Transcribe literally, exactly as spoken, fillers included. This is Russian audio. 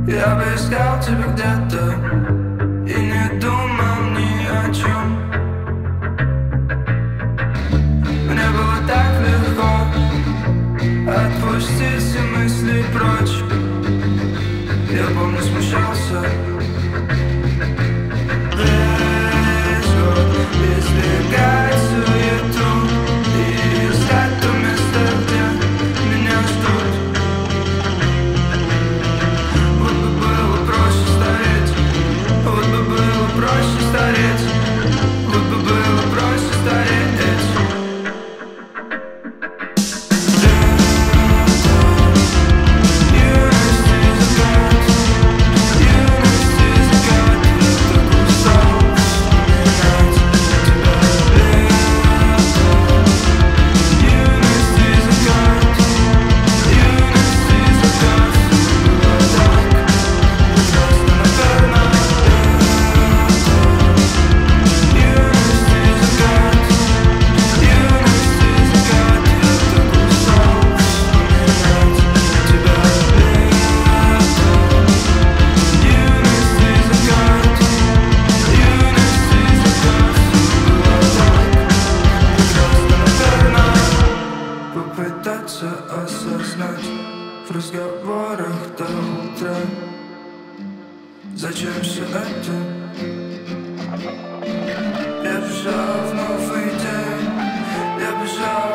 Я бы искал тебя где-то и не думал ни о чем. Мне было так легко отпустить все мысли прочь. Я помню, смущался. Весь год избегать суету и искать то место, где меня ждут. Вот бы было проще стареть, вот бы было проще стареть, вот бы было проще стареть. Попытаться осознать в разговорах до утра, зачем все это? Я бежал в новый день, я бежал